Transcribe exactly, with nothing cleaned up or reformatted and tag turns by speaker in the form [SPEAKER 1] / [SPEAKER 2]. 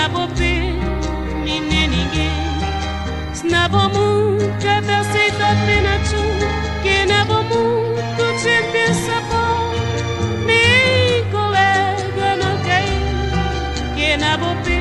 [SPEAKER 1] na bobe ni ne ninguém. Na bomu já tá se tá pena tu que na bomu tu te pensa bom. Mi colega não quer que na bobe